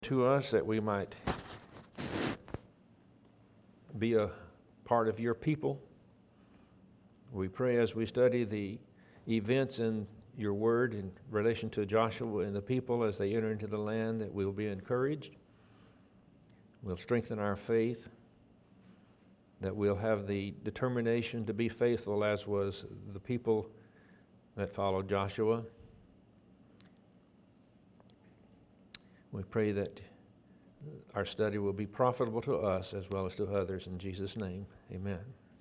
to us that we might be a part of your people. We pray as we study the events in your word in relation to Joshua and the people as they enter into the land, that we'll be encouraged, we'll strengthen our faith, that we'll have the determination to be faithful as was the people that followed Joshua. We pray that our study will be profitable to us as well as to others. In Jesus' name, amen.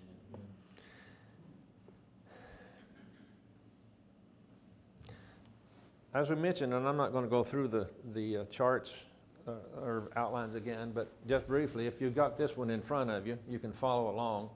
As we mentioned, and I'm not going to go through the charts or outlines again, but just briefly, if you've got this one in front of you, you can follow along.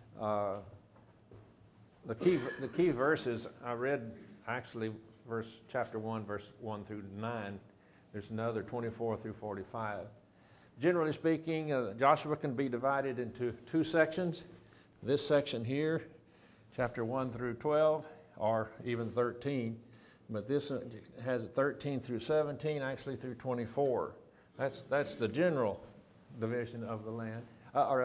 The key verses, I read actually chapter 1, verse 1 through 9. There's another 24 through 45. Generally speaking, Joshua can be divided into two sections. This section here, chapter 1 through 12, or even 13. But this has 13 through 17, actually through 24. That's the general division of the land, or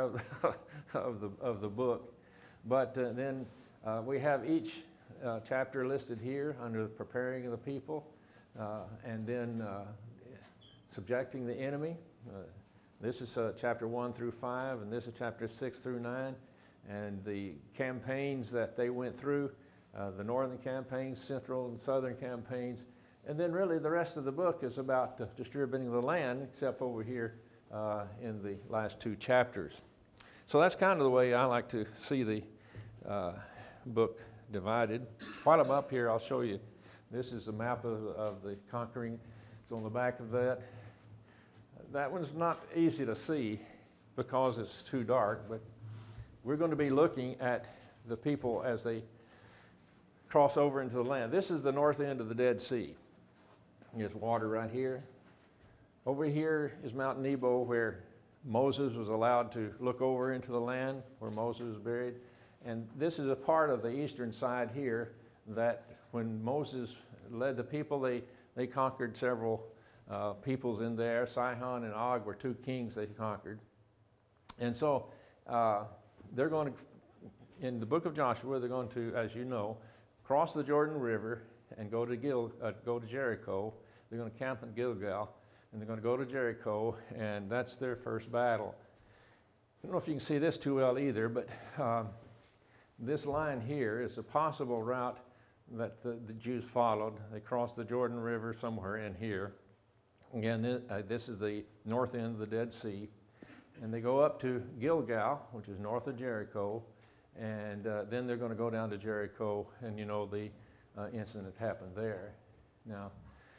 of the book. But then we have each chapter listed here under the preparing of the people, and then subjecting the enemy. This is chapter 1 through 5, and this is chapter 6 through 9, and the campaigns that they went through. The northern campaigns, central and southern campaigns, and then really the rest of the book is about distributing the land, except over here in the last two chapters. So that's kind of the way I like to see the book divided. While I'm up here, I'll show you. This is a map of the conquering. It's on the back of that. That one's not easy to see because it's too dark, but we're going to be looking at the people as they cross over into the land. This is the north end of the Dead Sea. There's water right here. Over here is Mount Nebo, where Moses was allowed to look over into the land where Moses was buried. And this is a part of the eastern side here that when Moses led the people, they conquered several peoples in there. Sihon and Og were two kings they conquered. And so they're going to, in the book of Joshua, they're going to, as you know, cross the Jordan River and go to Jericho. They're going to camp in Gilgal, and they're going to go to Jericho, and that's their first battle. I don't know if you can see this too well either, but this line here is a possible route that the Jews followed. They crossed the Jordan River somewhere in here. Again, this is the north end of the Dead Sea, and they go up to Gilgal, which is north of Jericho. And then they're going to go down to Jericho, and you know the incident that happened there. Now,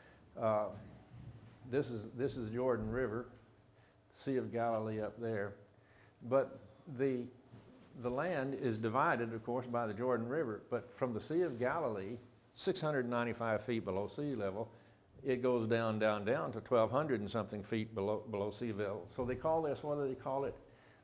this is the Jordan River, Sea of Galilee up there. But the land is divided, of course, by the Jordan River. But from the Sea of Galilee, 695 feet below sea level, it goes down to 1,200 and something feet below sea level. So they call this, what do they call it?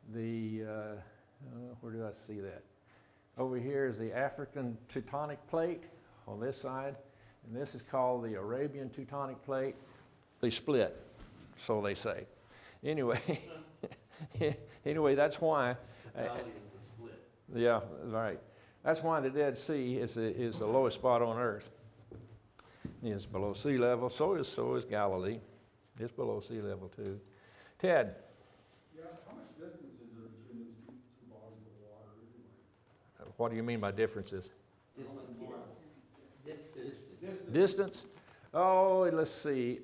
Where do I see that? Over here is the African Teutonic Plate on this side, and this is called the Arabian Teutonic Plate. They split, so they say. Anyway, that's why. Yeah, right. That's why the Dead Sea is the lowest spot on earth. It's below sea level. So is Galilee. It's below sea level too. Ted. What do you mean by differences? Distance? Oh, let's see.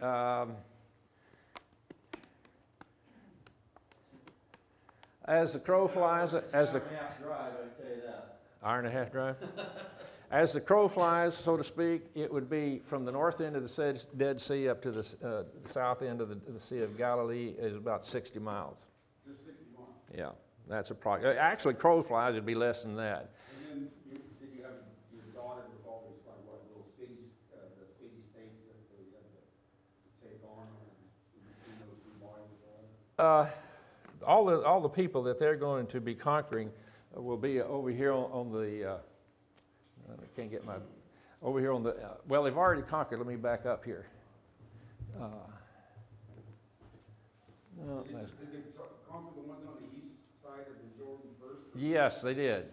As the crow flies, hour and a half drive. As the crow flies, so to speak, it would be from the north end of the Dead Sea up to the south end of the Sea of Galilee is about 60 miles. Just 60 miles? Yeah, that's approximate. Actually, crow flies would be less than that. And then did you have your daughter with all these like what little cities, the city-states that you had to take on in those two bodies? All the people that they're going to be conquering will be over here on the. I can't get my over here on the. Well, they've already conquered. Let me back up here. Oh, Did they conquer the ones on the east side of the Jordan first? yes, they did.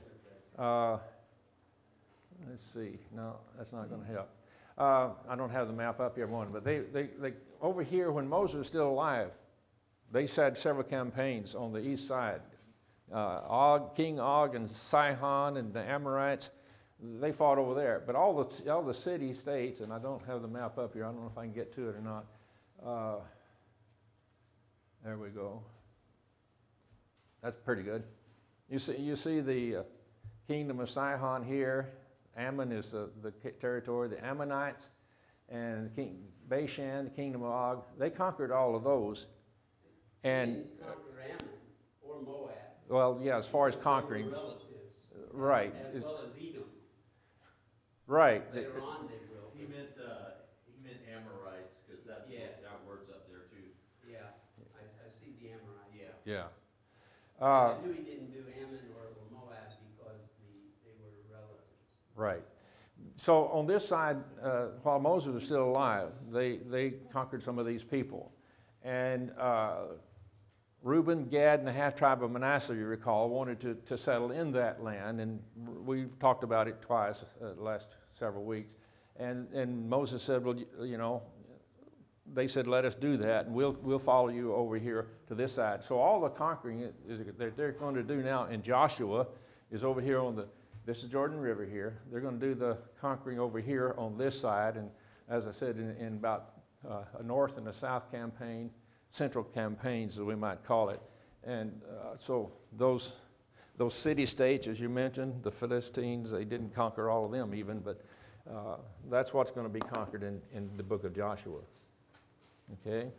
Let's see. No, that's not going to help. I don't have the map up here, one, but they over here when Moses was still alive, they had several campaigns on the east side. King Og and Sihon and the Amorites, they fought over there. But all the city states, and I don't have the map up here. I don't know if I can get to it or not. There we go. That's pretty good. You see the kingdom of Sihon here. Ammon is the territory, the Ammonites, and King Bashan, the kingdom of Og. They conquered all of those. And They didn't conquer Ammon or Moab. well, yeah, as far as They were conquering, relatives. right, As well as Edom. right. Later on they will. He meant Amorites, because that's Yes. that word's up there too. Yeah, I see the Amorites. Yeah. Yeah. I knew he didn't do Ammon or Moab because they were relatives. Right. So on this side, while Moses was still alive, they conquered some of these people. And Reuben, Gad, and the half-tribe of Manasseh, you recall, wanted to settle in that land. And we've talked about it twice the last several weeks. And Moses said, well, you know, they said, let us do that, and we'll follow you over here to this side. So all the conquering that they're going to do now in Joshua is over here on this is Jordan River here. They're going to do the conquering over here on this side, and as I said, in about a north and a south campaign, central campaigns as we might call it. And so those city-states, as you mentioned, the Philistines, they didn't conquer all of them even, but that's what's going to be conquered in the book of Joshua. Okay?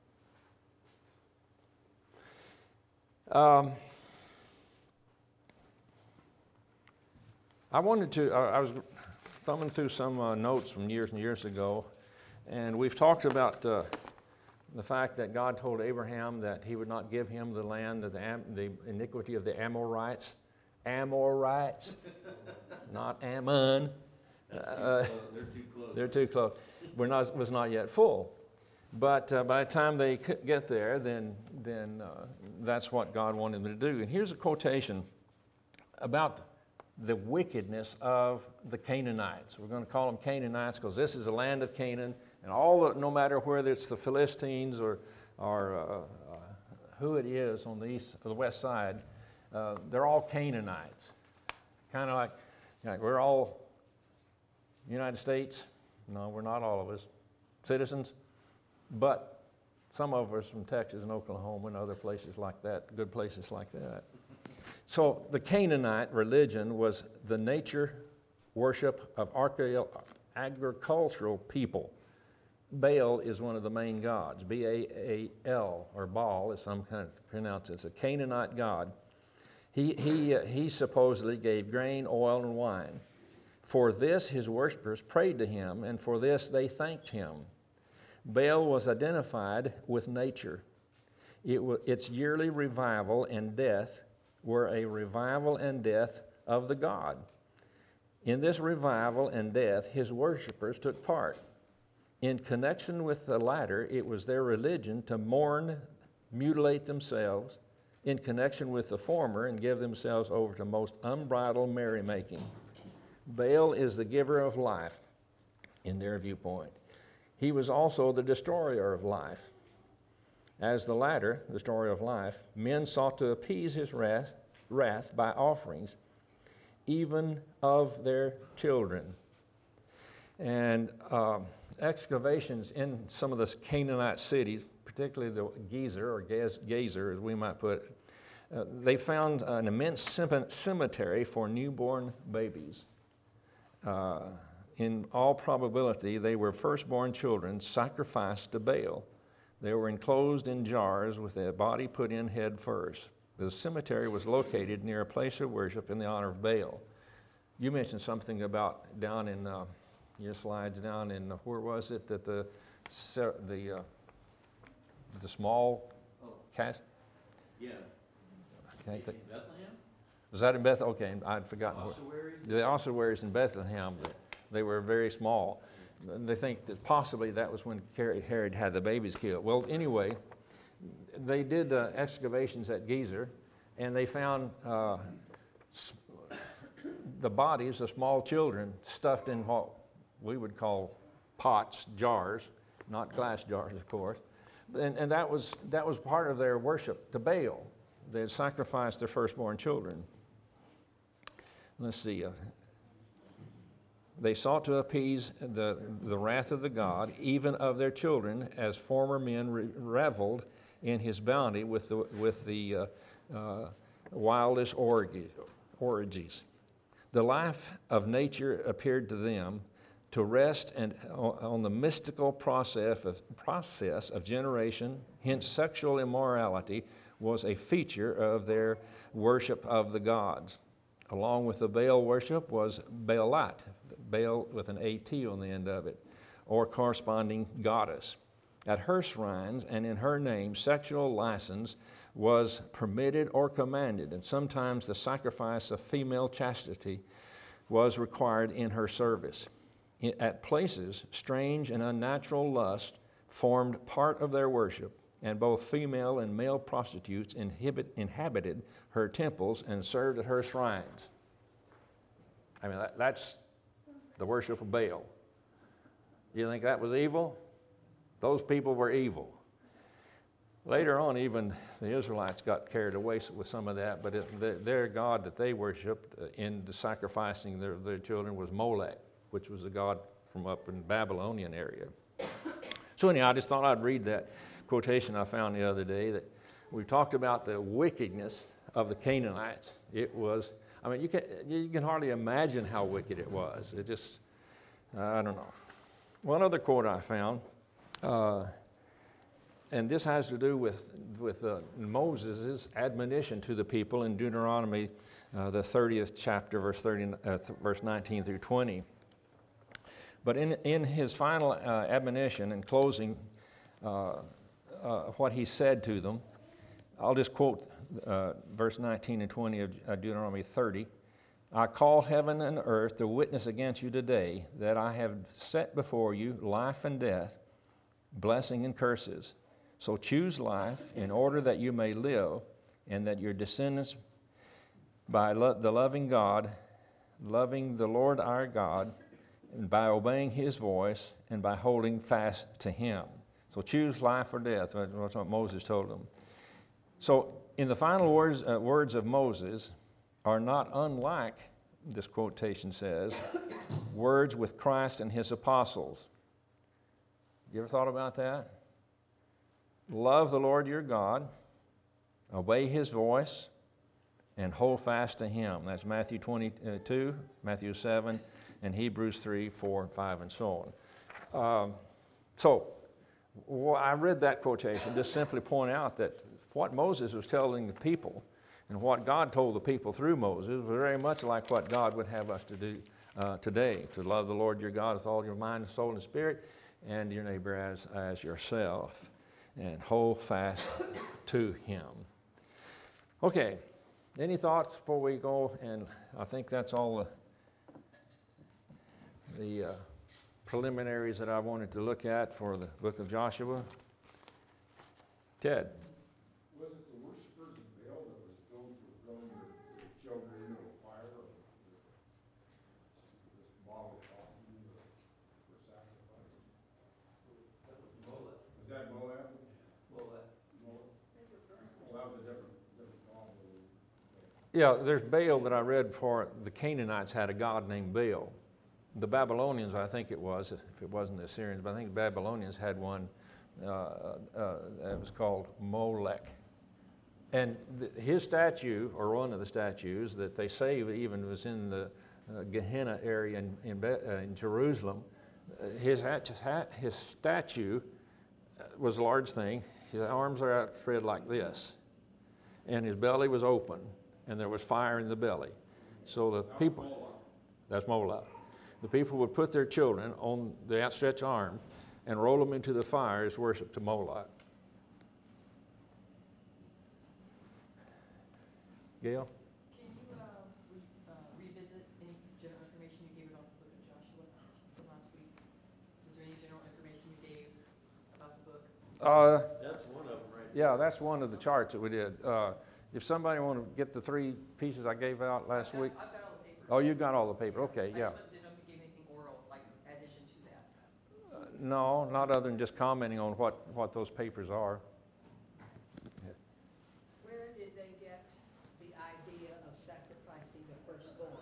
I was thumbing through some notes from years and years ago, and we've talked about the fact that God told Abraham that he would not give him the land of the iniquity of the Amorites. Amorites, not Ammon. They're too close. They're too close. Was not yet full. But by the time they get there, then that's what God wanted them to do. And here's a quotation about the wickedness of the Canaanites. We're going to call them Canaanites because this is the land of Canaan, and no matter whether it's the Philistines or who it is on the east or the west side, they're all Canaanites. Kind of like we're all United States. No, we're not all of us citizens, but some of us from Texas and Oklahoma and other places like that, good places like that. So the Canaanite religion was the nature worship of agricultural people. Baal is one of the main gods, B-A-A-L, or Baal, as some kind of pronounce it. It's a Canaanite god. He supposedly gave grain, oil, and wine. For this his worshippers prayed to him, and for this they thanked him. Baal was identified with nature. Its yearly revival and death were a revival and death of the god. In this revival and death, his worshippers took part. In connection with the latter, it was their religion to mourn, mutilate themselves, in connection with the former, and give themselves over to most unbridled merrymaking. Baal is the giver of life, in their viewpoint. He was also the destroyer of life. As the latter, the destroyer of life, men sought to appease his wrath by offerings, even of their children. And excavations in some of the Canaanite cities, particularly the Gezer, as we might put it, they found an immense cemetery for newborn babies. In all probability, they were firstborn children sacrificed to Baal. They were enclosed in jars with their body put in head first. The cemetery was located near a place of worship in the honor of Baal. You mentioned something about down in your slides down in where was it that the small cast? Yeah. Okay, Bethlehem? was that in Bethlehem? Okay, I'd forgotten. Ossuaries? The ossuaries in Bethlehem, they were very small. They think that possibly that was when Herod had the babies killed. Well, anyway, they did excavations at Gezer, and they found the bodies of small children stuffed in what we would call pots, jars, not glass jars, of course. And that was part of their worship to Baal. They had sacrificed their firstborn children. Let's see. They sought to appease the wrath of the God, even of their children, as former men reveled in his bounty with the wildest orgies. The life of nature appeared to them to rest on the mystical process of generation. Hence, sexual immorality was a feature of their worship of the gods. Along with the Baal worship was Baalat, Baal with an A-T on the end of it, or corresponding goddess. At her shrines and in her name, sexual license was permitted or commanded, and sometimes the sacrifice of female chastity was required in her service. At places, strange and unnatural lust formed part of their worship, and both female and male prostitutes inhabited her temples and served at her shrines. I mean, that's the worship of Baal. You think that was evil? Those people were evil. Later on, even the Israelites got carried away with some of that, but their god that they worshipped in the sacrificing their children was Molech, which was a god from up in the Babylonian area. So anyhow, I just thought I'd read that quotation I found the other day, that we talked about the wickedness of the Canaanites. It was, I mean, you can hardly imagine how wicked it was. It just, I don't know. One other quote I found, and this has to do with Moses' admonition to the people in Deuteronomy, the 30th chapter, verse 19 through 20. But in his final admonition and closing, what he said to them, I'll just quote verse 19 and 20 of Deuteronomy 30. I call heaven and earth to witness against you today that I have set before you life and death, blessing and curses. So choose life in order that you may live, and that your descendants, by the loving God, loving the Lord our God, and by obeying his voice, and by holding fast to him. So choose life or death. That's what Moses told them. So in the final words of Moses are not unlike, this quotation says, words with Christ and his apostles. You ever thought about that? Love the Lord your God, obey his voice, and hold fast to him. That's Matthew 22, Matthew 7, and Hebrews 3, 4, and 5, and so on. I read that quotation just simply point out that what Moses was telling the people and what God told the people through Moses was very much like what God would have us to do today, to love the Lord your God with all your mind, soul, and spirit, and your neighbor as yourself, and hold fast to him. Okay, any thoughts before we go? And I think that's all the preliminaries that I wanted to look at for the book of Joshua. Ted? Was it the worshipers of Baal that was known for throwing their children into a fire or this bottle of coffee for sacrifice? That was Molech. Was that Moab? Molech. Moab? Well, that was a different God. Yeah, there's Baal that I read for. The Canaanites had a god named Baal. The Babylonians, I think it was, if it wasn't the Assyrians, but I think the Babylonians had one that was called Molech. And his statue, or one of the statues that they say even was in the Gehenna area in Jerusalem, his statue was a large thing. His arms are outspread like this, and his belly was open, and there was fire in the belly. So the people, that's Moloch. The people would put their children on the outstretched arm and roll them into the fire as worship to Moloch. Gail? Can you revisit any general information you gave about the book of Joshua from last week? Was there any general information you gave about the book? That's one of them right Yeah, that's one of the charts that we did. If somebody want to get the 3 pieces I gave out last week. I've got all the papers. Oh, you got all the paper, okay, yeah. I just didn't know if you gave anything oral, like addition to that. No, not other than just commenting on what those papers are. Where did they get the idea of sacrificing the firstborn?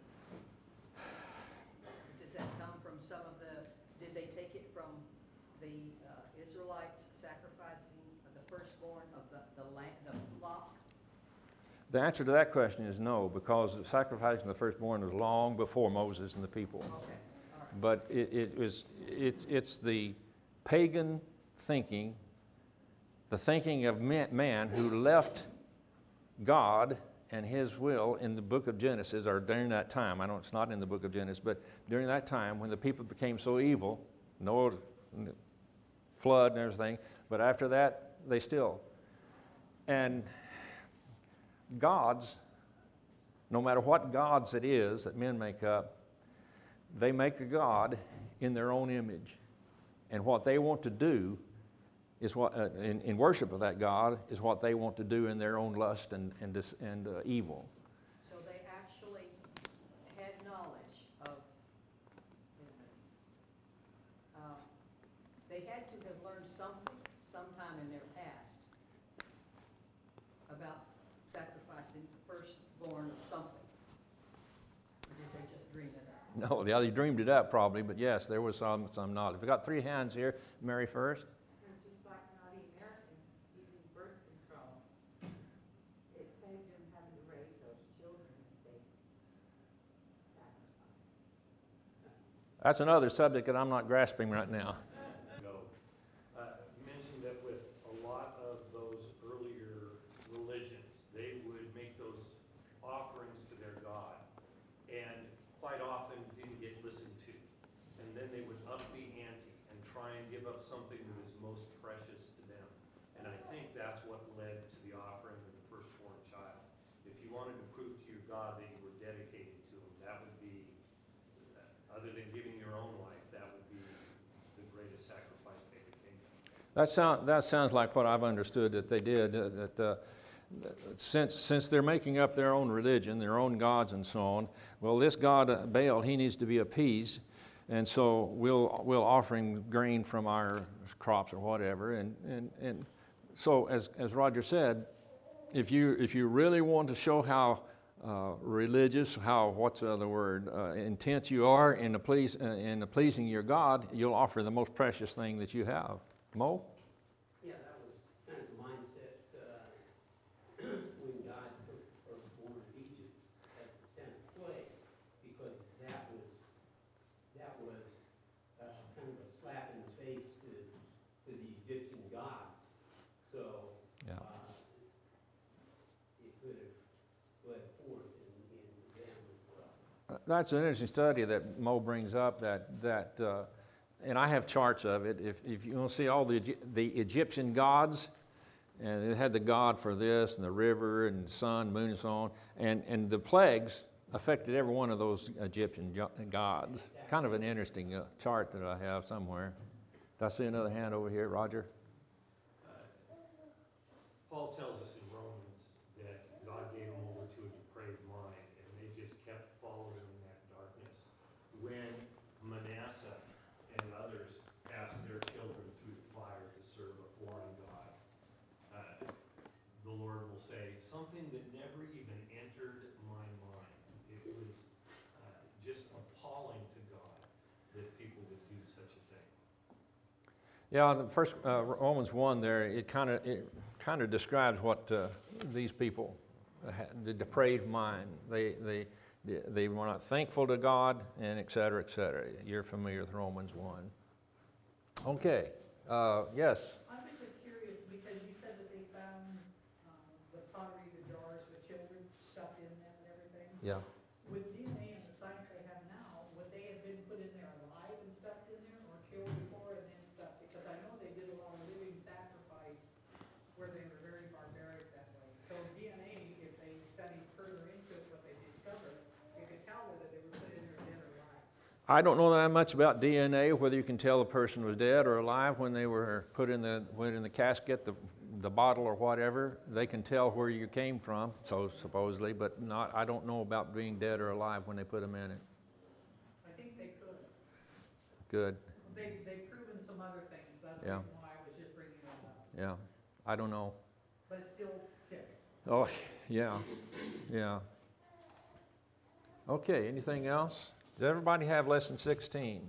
Does that come from some of the, did they take it from the Israelites sacrificing the firstborn of the flock? The answer to that question is no, because sacrificing the firstborn was long before Moses and the people. Okay, all right. But it's the pagan thinking, the thinking of man who left God and his will in the book of Genesis, or during that time. It's not in the book of Genesis, but during that time when the people became so evil, Noah, flood and everything, but after that, they still. And gods, no matter what gods it is that men make up, they make a god in their own image. And what they want to do is what, in worship of that god, is what they want to do in their own lust and evil. So they actually had knowledge of, they had to have learned something sometime in their past about sacrificing the firstborn of something. Or did they just dream it up? No, they dreamed it up probably, but yes, there was some knowledge. We've got 3 hands here. Mary first. Just like Native Americans using birth control, it saved them having to raise those children that they sacrificed. That's another subject that I'm not grasping right now. You mentioned that with a lot of those earlier religions, they would make those offerings to their god, and quite often didn't get listened to. And then they would up the ante and try and give up something that was most precious to them. And I think that's what led to the offering of the firstborn child. If you wanted to prove to your God that you were dedicated to him, that would be, other than giving your own life, that would be the greatest sacrifice they could think of. That sounds like what I've understood that they did. Since they're making up their own religion, their own gods and so on, well, this god Baal, he needs to be appeased, and so we'll offer him grain from our crops or whatever. And so, as Roger said, if you really want to show how religious, what's the other word, intense you are in the pleasing your God, you'll offer the most precious thing that you have. Mo? Yeah, that was kind of the mindset when God took the firstborn of Egypt as the 10th plague, because that was kind of a slap in the face to the Egyptian gods. So Yeah. it could have bled forth in them as well. That's an interesting study that Mo brings up, that and I have charts of it. If you want to see all the Egyptian gods, and it had the god for this, and the river, and the sun, moon, and so on, and the plagues affected every one of those Egyptian gods. Kind of an interesting chart that I have somewhere. Did I see another hand over here, Roger? Paul tells us in Romans that God gave them over to a depraved mind, and they just kept following in that darkness. When Manasseh and others passed their children through the fire to serve a foreign god, the Lord will say, something that never even entered my mind. It was just appalling to God that people would do such a thing. Yeah, the first Romans 1 there, it kind of describes what these people, the depraved mind, they were not thankful to God, and et cetera, et cetera. You're familiar with Romans 1. Okay, yes. I was just curious, because you said that they found the pottery, the jars with children stuffed in them and everything. Yeah. With DNA and the science they have now, would they have been put in there alive and stuffed in there, or killed before and then stuffed? Because I know they did a lot of living sacrifice where they were very barbaric that way. So DNA, if they studied further into it, what they discovered, you could tell whether they were put in there dead or alive. I don't know that much about DNA, whether you can tell a person was dead or alive when they were put in the casket. the bottle or whatever, they can tell where you came from, so supposedly, but not, I don't know about being dead or alive when they put them in it. I think they could. Good, They've proven some other things, that's the Yeah. reason why I was just bringing that up. yeah, I don't know. But it's still sick. Oh, yeah, yeah. Okay, anything else? Does everybody have lesson 16?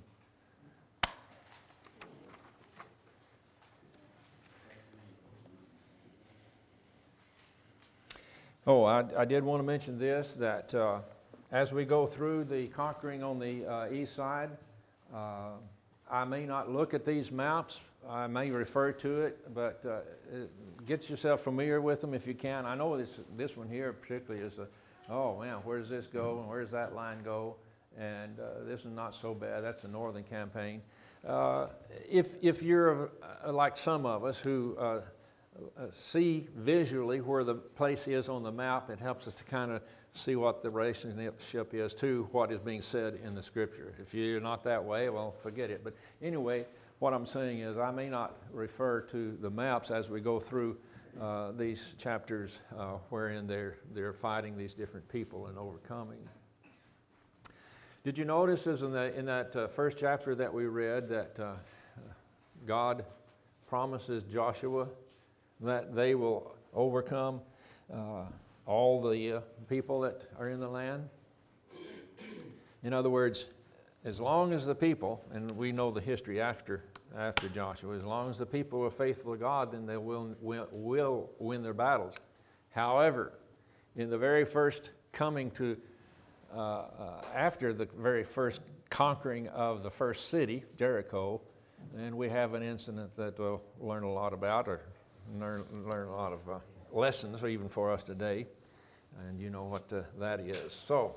Oh, I did want to mention this, that as we go through the conquering on the east side, I may not look at these maps, I may refer to it, but get yourself familiar with them if you can. I know this one here particularly is oh man, where does this go and where does that line go? And this is not so bad, that's a northern campaign. If you're like some of us who see visually where the place is on the map, it helps us to kind of see what the relationship is to what is being said in the scripture. If you're not that way, well, forget it. But anyway, what I'm saying is I may not refer to the maps as we go through these chapters wherein they're fighting these different people and overcoming. Did you notice as in that first chapter that we read that God promises Joshua that they will overcome all the people that are in the land? In other words, as long as the people, and we know the history after Joshua, as long as the people are faithful to God, then they will win their battles. However, in the very first coming to, after the very first conquering of the first city, Jericho, then we have an incident that we'll learn a lot about, or learn a lot of lessons even for us today, and you know what that is. So,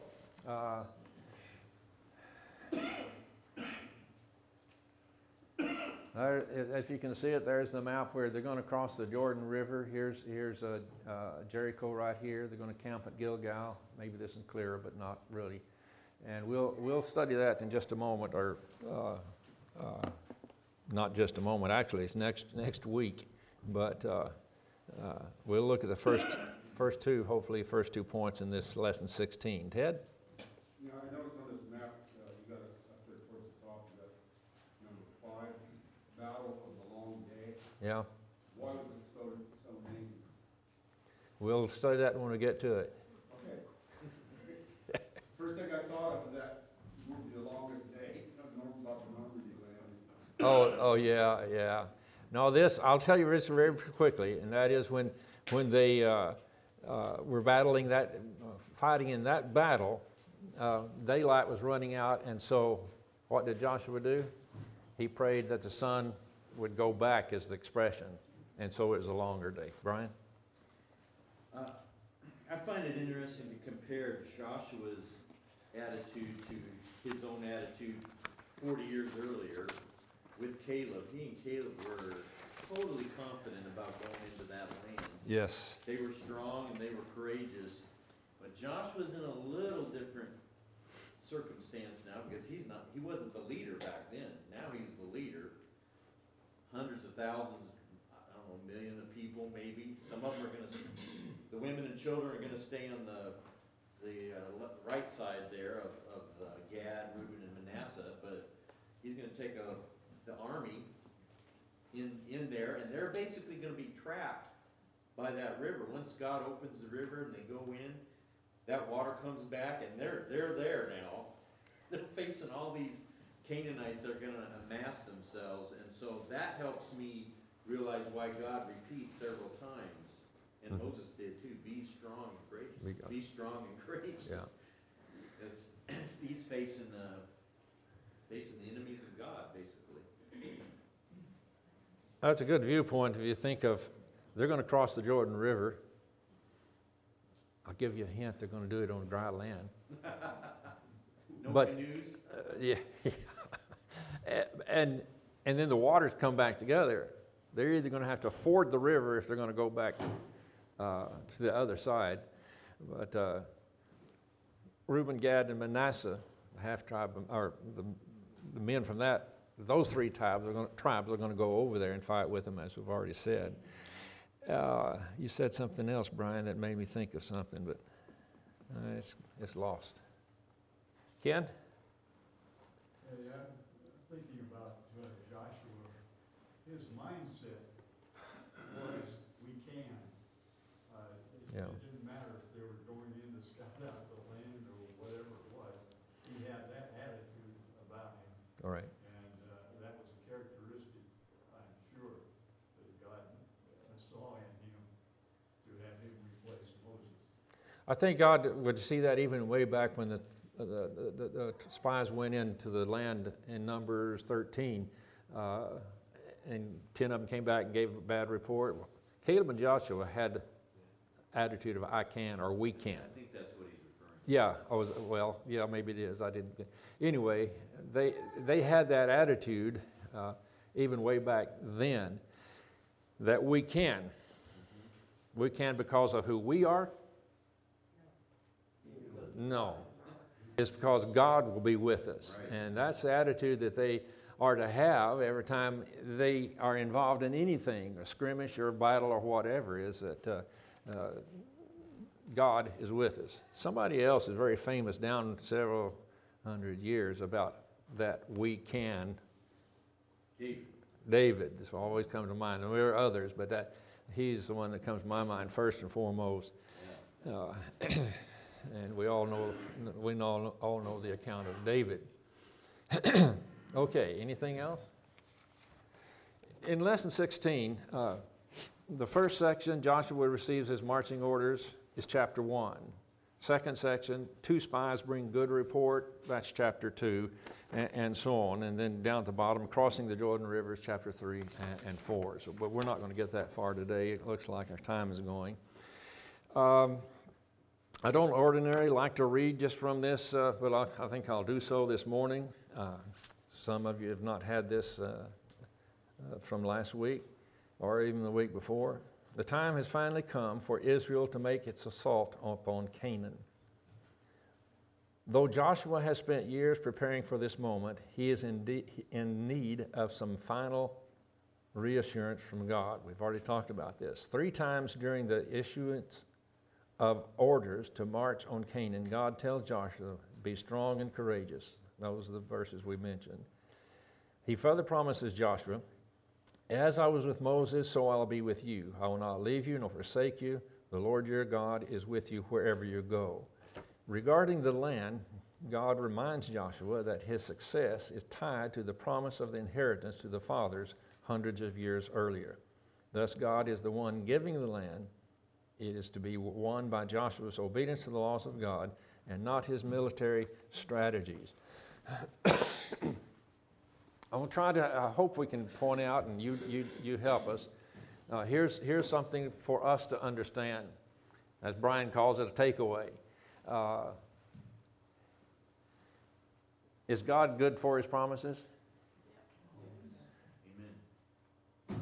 as you can see it, there's the map where they're going to cross the Jordan River. Here's Jericho right here. They're going to camp at Gilgal. Maybe this is clearer, but not really. And we'll study that in just a moment, or not just a moment. Actually, it's next week. But we'll look at the first two, hopefully first 2 points in this lesson 16. Ted? You know, I noticed on this map, you got it up there towards the top, you got number 5, Battle of the Long Day. Yeah. Why was it so named? We'll study that when we get to it. Okay. First thing I thought of was that the longest day, about the Normandy land. Oh yeah. No, this, I'll tell you this very quickly, and that is when they were battling that, fighting in that battle, daylight was running out, and so what did Joshua do? He prayed that the sun would go back, is the expression, and so it was a longer day. Brian? I find it interesting to compare Joshua's attitude to his own attitude 40 years earlier with Caleb. He and Caleb were totally confident about going into that land. Yes. They were strong and they were courageous. But Joshua's in a little different circumstance now because he wasn't the leader back then. Now he's the leader. Hundreds of thousands, I don't know, a million of people maybe. Some of them are going to, the women and children are going to stay on the right side there of Gad, Reuben, and Manasseh. But he's going to take the army in there, and they're basically going to be trapped by that river. Once God opens the river and they go in, that water comes back, and they're there now. They're facing all these Canaanites that are going to amass themselves, and so that helps me realize why God repeats several times, and Moses did too. Be strong and courageous. Be strong and courageous. Yeah. Because he's facing the enemies of God, basically. That's a good viewpoint if you think of, they're going to cross the Jordan River. I'll give you a hint, they're going to do it on dry land. No canoes? Yeah. And then the waters come back together. They're either going to have to ford the river if they're going to go back to the other side. But Reuben, Gad, and Manasseh, the half tribe, or the men from those three tribes are going to go over there and fight with them, as we've already said. You said something else, Brian, that made me think of something, but it's lost. Ken? Yeah, thinking about Joshua, his mindset was, we can. Yeah. It didn't matter if they were going in to scout out the land or whatever it was. He had that attitude about him, All right. and that was a characteristic, I'm sure, that God saw in him to have him replace Moses. I think God would see that even way back when the spies went into the land in Numbers 13, and 10 of them came back and gave a bad report. Caleb and Joshua had attitude of I can or we can. I think that's what he's referring to. Yeah, maybe it is. I didn't. Anyway, they had that attitude even way back then that we can. We can because of who we are? No. It's because God will be with us. Right. And that's the attitude that they are to have every time they are involved in anything, a skirmish or a battle or whatever, is that God is with us. Somebody else is very famous down several hundred years about that we can. David. This will always come to mind. And there are others, but he's the one that comes to my mind first and foremost. And we all know the account of David. Okay, anything else? In lesson 16, the first section, Joshua receives his marching orders, is chapter 1. Second section, 2 spies bring good report, that's chapter 2, and so on. And then down at the bottom, crossing the Jordan River is chapter 3 and 4. So, but we're not going to get that far today. It looks like our time is going. I don't ordinarily like to read just from this, but I think I'll do so this morning. Some of you have not had this from last week or even the week before. The time has finally come for Israel to make its assault upon Canaan. Though Joshua has spent years preparing for this moment, he is in need of some final reassurance from God. We've already talked about this. 3 times during the issuance of orders to march on Canaan, God tells Joshua, be strong and courageous. Those are the verses we mentioned. He further promises Joshua, as I was with Moses, so I'll be with you. I will not leave you nor forsake you. The Lord your God is with you wherever you go. Regarding the land, God reminds Joshua that his success is tied to the promise of the inheritance to the fathers hundreds of years earlier. Thus, God is the one giving the land. It is to be won by Joshua's obedience to the laws of God and not his military strategies. I will try to, I hope we can point out, and you help us. Here's something for us to understand, as Brian calls it, a takeaway. Is God good for his promises? Amen.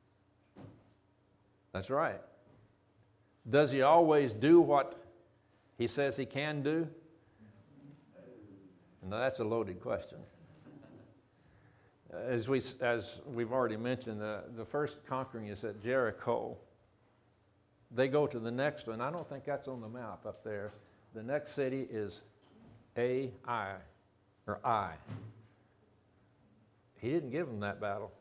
That's right. Does he always do what he says he can do? No, that's a loaded question. As we've already mentioned, the first conquering is at Jericho. They go to the next one. I don't think that's on the map up there. The next city is Ai. He didn't give them that battle.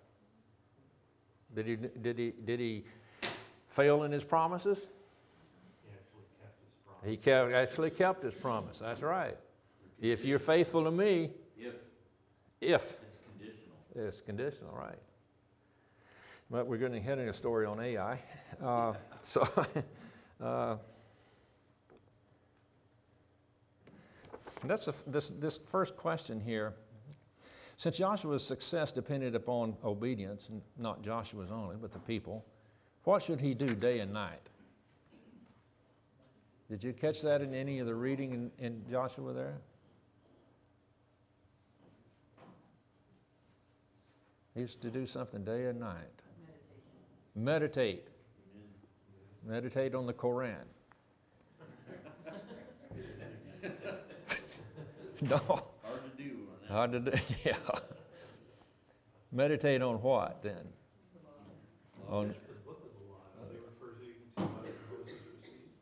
Did he fail in his promises? He actually kept his promise. He actually kept his promise. That's right. If you're faithful to me, if. It's conditional, right. But we're going to head into a story on Ai. This first question here. Since Joshua's success depended upon obedience, and not Joshua's only, but the people, what should he do day and night? Did you catch that in any of the reading in Joshua there? He used to do something day and night. Meditate. Meditate on the Koran. No. Hard to do. Hard to do, yeah. Meditate on what then? On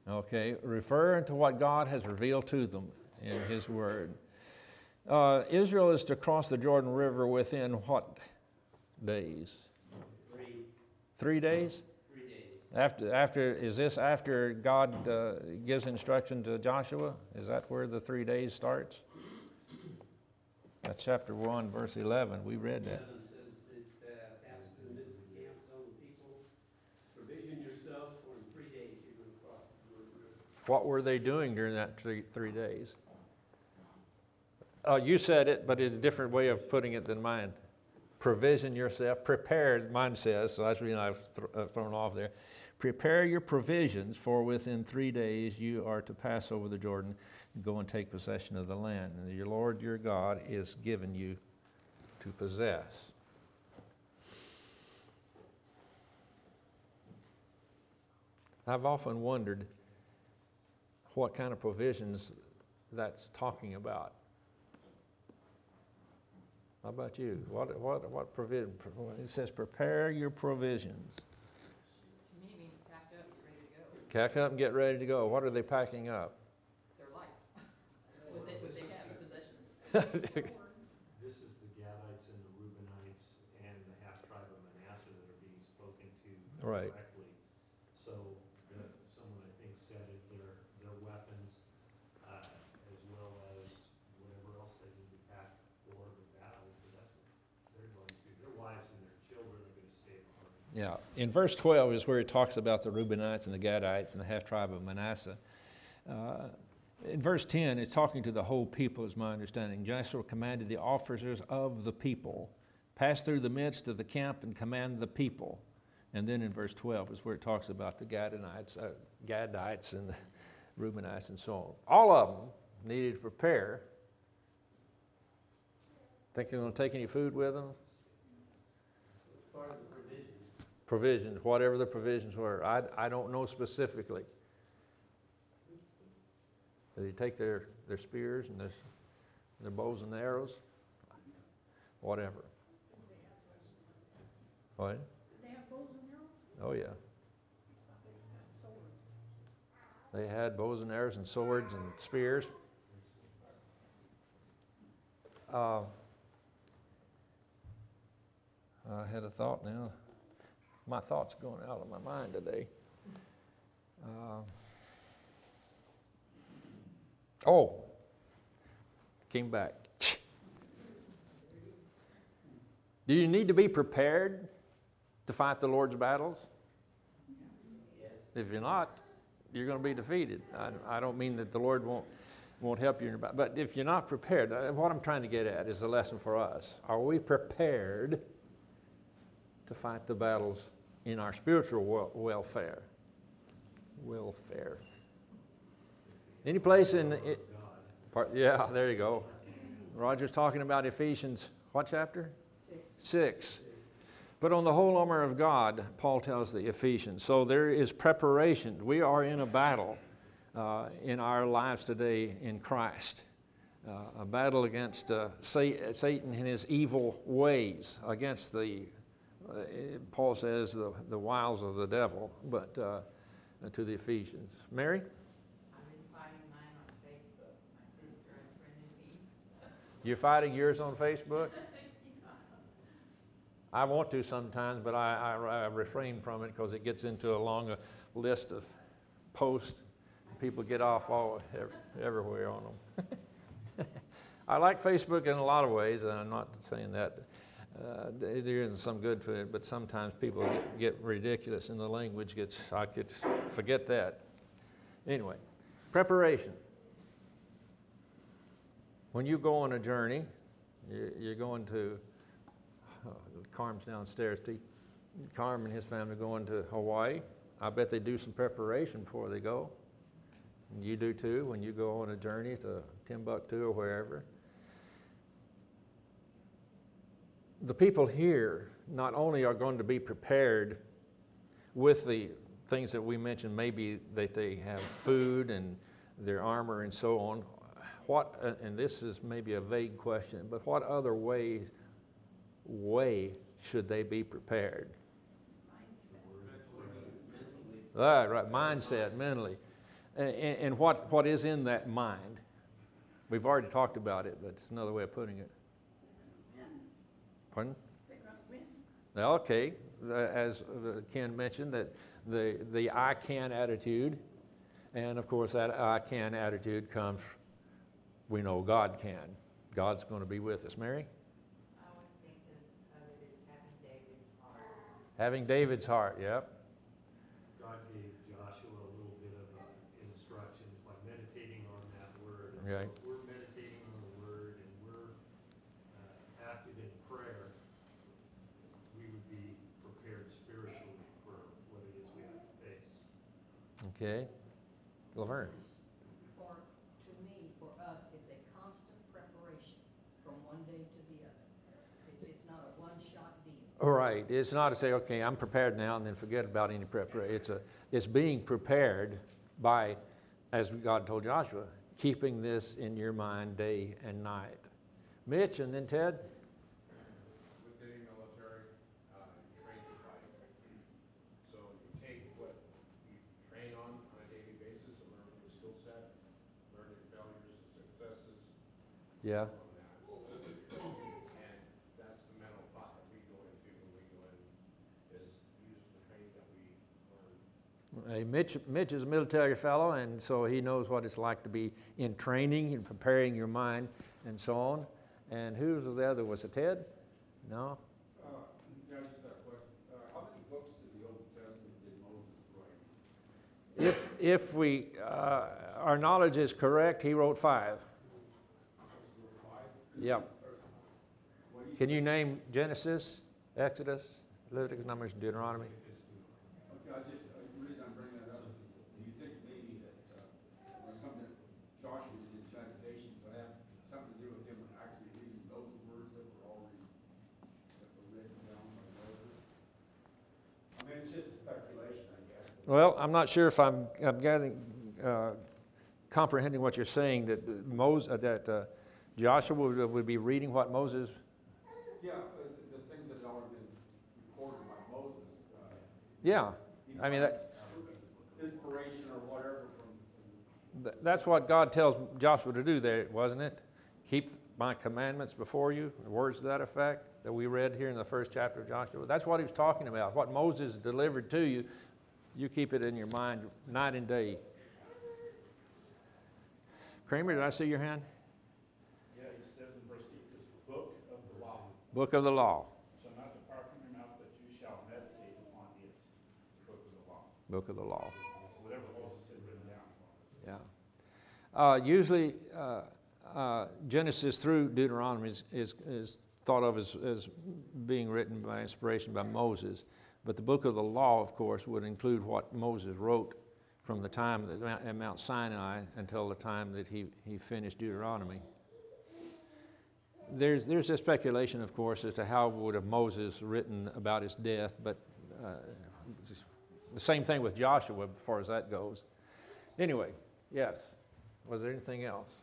Okay, referring to what God has revealed to them in His Word. Israel is to cross the Jordan River within what days? 3 days? 3 days. Is this after God gives instruction to Joshua? Is that where the 3 days starts? That's chapter 1, verse 11. We read that. 11 says that, pass through the midst of the camp, tell the people, provision yourselves, for in 3 days you're going to cross the Jordan River. What were they doing during that 3 days? You said it, but it's a different way of putting it than mine. Provision yourself, prepare, mine says, so that's the reason I've thrown off there. Prepare your provisions, for within 3 days you are to pass over the Jordan and go and take possession of the land. And your Lord your God is given you to possess. I've often wondered what kind of provisions that's talking about. How about you? What provision? It says, prepare your provisions. To me, it means pack up, get ready to go. Pack up and get ready to go. What are they packing up? Their life. What they have as possessions. This is the Gadites and the Reubenites and the half-tribe of Manasseh that are being spoken to Right. directly. So someone, I think, said it, their weapons, as well as whatever else they need to pack for the battle, because that's what they're going to. Their wives and their children are going to stay at home. Yeah. In verse 12 is where it talks about the Reubenites and the Gadites and the half-tribe of Manasseh. In verse 10, it's talking to the whole people, is my understanding. Joshua commanded the officers of the people, pass through the midst of the camp and command the people. And then in verse 12 is where it talks about the Gadites and the Reubenites and so on. All of them needed to prepare. Think they're going to take any food with them? It's part of the provisions. Provisions, whatever the provisions were. I don't know specifically. Did they take their spears and their bows and arrows? Whatever. What? They have bows and arrows? Oh, yeah. They had bows and arrows and swords and spears. I had a thought now. My thoughts are going out of my mind today. Came back. Do you need to be prepared to fight the Lord's battles? Yes. If you're not, you're going to be defeated. I don't mean that the Lord won't help you in your battle, but if you're not prepared, what I'm trying to get at is a lesson for us. Are we prepared to fight the battles in our spiritual welfare? Any place in the... Yeah, there you go. Roger's talking about Ephesians, what chapter? 6. Put on the whole armor of God, Paul tells the Ephesians. So there is preparation. We are in a battle in our lives today in Christ. A battle against Satan and his evil ways, against Paul says, the wiles of the devil, but to the Ephesians. Mary? I've been fighting mine on Facebook. My sister unfriended me. You're fighting yours on Facebook? I want to sometimes, but I refrain from it because it gets into a long list of posts. People get off everywhere on them. I like Facebook in a lot of ways, and I'm not saying that. There isn't some good to it, but sometimes people get ridiculous and the language gets, I could forget that. Anyway, preparation. When you go on a journey, you're going to, Carm's downstairs, Carm and his family are going to Hawaii. I bet they do some preparation before they go. And you do too when you go on a journey to Timbuktu or wherever. The people here not only are going to be prepared with the things that we mentioned, maybe that they have food and their armor and so on. And this is maybe a vague question, but what other way should they be prepared? Mentally. Right, mindset, mentally. and what is in that mind. We've already talked about it, but it's another way of putting it. Pardon? Okay, as Ken mentioned, that the I can attitude, and of course that I can attitude comes, we know God can. God's going to be with us. Mary? I always think of it as having David's heart. Having David's heart, yep. God gave Joshua a little bit of instructions by meditating on that word. And Right. so if we're meditating on the word and we're active in prayer, we would be prepared spiritually for what it is we have to face. Okay. Laverne? To me, for us, it's a constant preparation from one day to the other. It's not a one-shot deal. Right. It's not to say, okay, I'm prepared now and then forget about any preparation. It's being prepared by, as God told Joshua, keeping this in your mind day and night. Mitch and then Ted? With any military, you train to fight. So you take what you train on a daily basis and learn your skill set, learn your failures and successes Yeah. on that. And that's the mental thought that we go into when we go in, is use the training that we learn. Hey, Mitch is a military fellow, and so he knows what it's like to be in training and preparing your mind and so on. And who was the other? Was it Ted? No? Yeah, I just have a question. How many books in the Old Testament did Moses write? If we, our knowledge is correct, he wrote 5. Yep. Can you name Genesis, Exodus, Leviticus, Numbers, and Deuteronomy? Okay, the reason I'm bringing that up is, do you think maybe that when it comes to Joshua in his meditations, would have something to do with him actually reading those words that were already, that were written down by Moses? I mean, it's just a speculation, I guess. Well, I'm not sure if I'm gathering, comprehending what you're saying, that Joshua would be reading what Moses. Yeah, the things that had already been recorded by Moses. Yeah, I mean Inspiration or whatever from. that's what God tells Joshua to do there, wasn't it? Keep my commandments before you. Words to that effect that we read here in the first chapter of Joshua. That's what he was talking about. What Moses delivered to you, you keep it in your mind night and day. Kramer, did I see your hand? Yeah, he says in verse 8, this book of the law Book of the law. shall not depart from your mouth, but you shall meditate upon it, the book of the law. Book of the law. Whatever Moses had written down. Yeah. Usually, Genesis through Deuteronomy is thought of as being written by inspiration by Moses. But the book of the law, of course, would include what Moses wrote from the time at Mount Sinai until the time that he finished Deuteronomy. There's this speculation, of course, as to how would have Moses written about his death, but the same thing with Joshua as far as that goes. Anyway, yes. Was there anything else?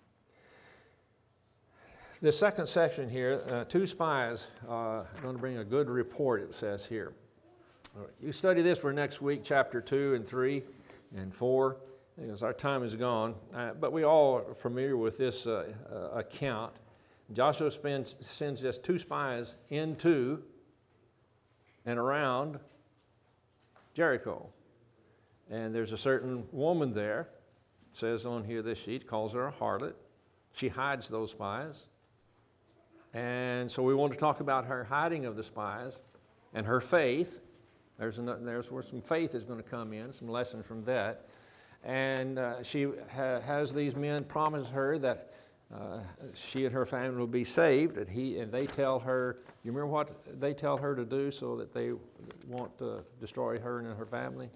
The second section here, 2 spies are going to bring a good report, it says here. All right, you study this for next week, chapter 2 and 3 and 4, because our time is gone. But we all are familiar with this account. Joshua sends just 2 spies into and around Jericho. And there's a certain woman there, it says on here this sheet, calls her a harlot. She hides those spies. And so we want to talk about her hiding of the spies and her faith. There's where some faith is going to come in, some lesson from that. And she has these men promise her that she and her family will be saved. And they tell her, you remember what they tell her to do so that they won't destroy her and her family?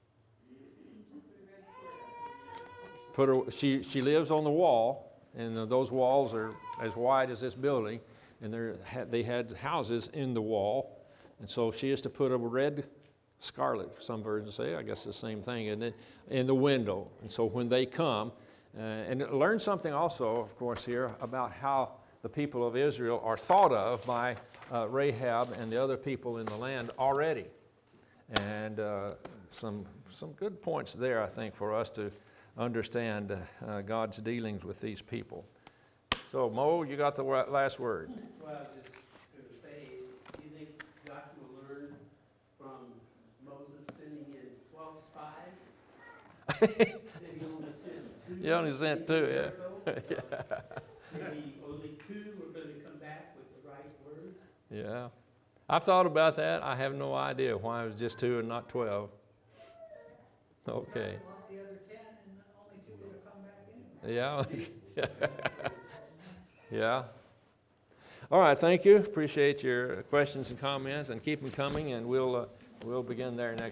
She lives on the wall, and those walls are as wide as this building, and they had houses in the wall. And so she is to put a red scarlet, some versions say, I guess the same thing, isn't it, in the window. And so when they come, and learn something also, of course, here about how the people of Israel are thought of by Rahab and the other people in the land already. And some good points there, I think, for us to understand God's dealings with these people. So, Mo, you got the last word. Well, I was just gonna say, do you think Joshua learned from Moses sending in 12 spies? That he only sent 2? You only sent 2, yeah. Maybe only 2 were gonna come back with the right words? Yeah. I've thought about that. I have no idea why it was just 2 and not 12. Okay. Lost the other 10 and only 2 would have come back in. Yeah. Yeah. All right, thank you. Appreciate your questions and comments, and keep them coming, and we'll begin there next